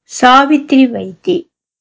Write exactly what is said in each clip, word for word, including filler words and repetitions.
சாவித்ரி வைத்தி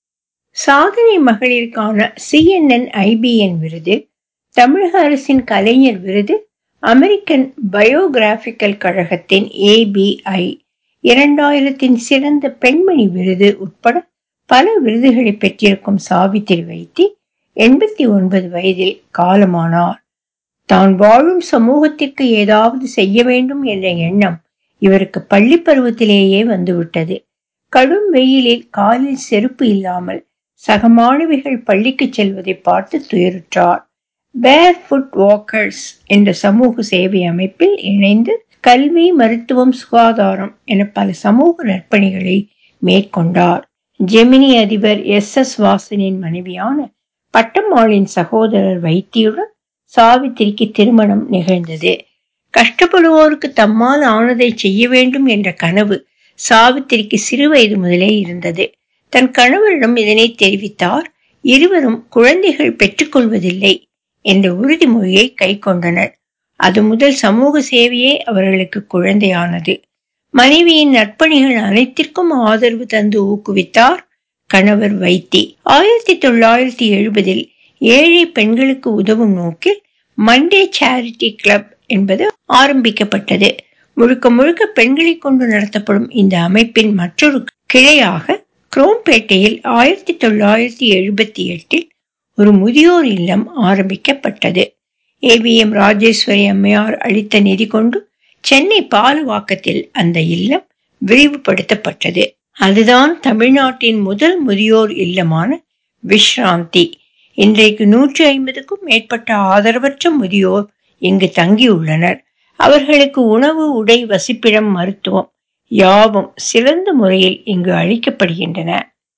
சாதனை மகளிருக்கான C N N I P என் விருது, தமிழக அரசின் கலைஞர் விருது, அமெரிக்கன் பயோகிராபிக்கல் கழகத்தின் ஏ பி ஐ இரண்டாயிரத்தின் சிறந்த பெண்மணி விருது உட்பட பல விருதுகளை பெற்றிருக்கும் சாவித்ரி வைத்தி எண்பத்தி ஒன்பது வயதில் காலமானார். தான் வாழும் சமூகத்திற்கு ஏதாவது செய்ய வேண்டும் என்ற எண்ணம் இவருக்கு பள்ளி பருவத்திலேயே வந்துவிட்டது. கடும் வெயிலில் காலில் செருப்பு இல்லாமல் சக மாணவிகள் பள்ளிக்கு செல்வதை பார்த்து துயருற்றார். பேர் ஃபுட் வாக்கர்ஸ் என்ற சமூக சேவை அமைப்பில் இணைந்து கல்வி, மருத்துவம், சுகாதாரம் என பல சமூக நற்பணிகளை மேற்கொண்டார். ஜெமினி அதிபர் எஸ் எஸ் வாசனின் மனைவியான பட்டம்மாளின் சகோதரர் வைத்தியுடன் சாவித்திரிக்கு திருமணம் நிகழ்ந்தது. கஷ்டப்படுவோருக்கு தம்மால் ஆனதை செய்ய வேண்டும் என்ற கனவு சாவித்திரிக்கு சிறு வயது முதலே இருந்தது. தன் கணவரிடம் இதனை தெரிவித்தார். இருவரும் குழந்தைகள் பெற்றுக்கொள்வதில்லை என்ற உறுதிமொழியை கை கொண்டனர். அது முதல் சமூக சேவையே அவர்களுக்கு குழந்தையானது. மனைவியின் நற்பணிகள் அனைத்திற்கும் ஆதரவு தந்து ஊக்குவித்தார் கணவர் வைத்தி. ஆயிரத்தி தொள்ளாயிரத்தி எழுபதில் ஏழை பெண்களுக்கு உதவும் நோக்கில் மண்டே சேரிட்டி கிளப் என்பது ஆரம்பிக்கப்பட்டது. முழுக்க முழுக்க பெண்களை கொண்டு நடத்தப்படும் இந்த அமைப்பின் மற்றொரு கிளையாக குரோம்பேட்டையில் ஆயிரத்தி தொள்ளாயிரத்தி எழுபத்தி எட்டில் ஒரு முதியோர் இல்லம் ஆரம்பிக்கப்பட்டது. ஏ வி எம் ராஜேஸ்வரி அம்மையார் அளித்த நிதி கொண்டு சென்னை பாலவாக்கத்தில் அந்த இல்லம் விரிவுபடுத்தப்பட்டது. அதுதான் தமிழ்நாட்டின் முதல் முதியோர் இல்லமான விஷ்ராந்தி. இன்றைக்கு நூற்றி ஐம்பதுக்கும் மேற்பட்ட ஆதரவற்ற முதியோர் இங்கு தங்கியுள்ளனர். அவர்களுக்கு உணவு, உடை, வசிப்பிடம், மருத்துவம் யாவும் சிறந்த முறையில் இங்கு அளிக்கப்படுகின்றன.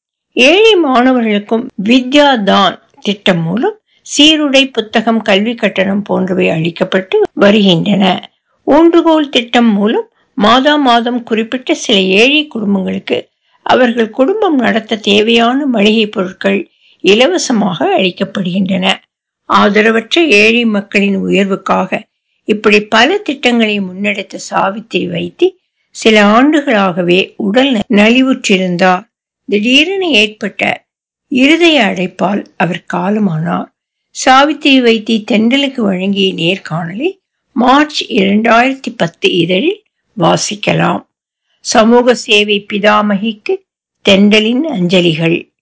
ஏழை மாணவர்களுக்கும் வித்யா தான் திட்டம் மூலம் சீருடை, புத்தகம், கல்வி கட்டணம் போன்றவை அளிக்கப்பட்டு வருகின்றன. ஊன்றுகோல் திட்டம் மூலம் மாதா மாதம் குறிப்பிட்ட சில ஏழை குடும்பங்களுக்கு அவர்கள் குடும்பம் நடத்த தேவையான மளிகை பொருட்கள் இலவசமாக அளிக்கப்படுகின்றன. ஆதரவற்ற ஏழை மக்களின் உயர்வுக்காக இப்படி பல திட்டங்களை முன்னெடுத்த சாவித்ரி வைத்தி சில ஆண்டுகளாகவே உடல் நலிவுற்றிருந்தார். திடீரென ஏற்பட்ட இருதய அடைப்பால் அவர் காலமானார். சாவித்ரி வைத்தி தென்றலுக்கு வழங்கிய நேர்காணலை மார்ச் இரண்டாயிரத்தி பத்து இதழில் வாசிக்கலாம். சமூக சேவை பிதாமகிக்கு தென்றலின் அஞ்சலிகள்.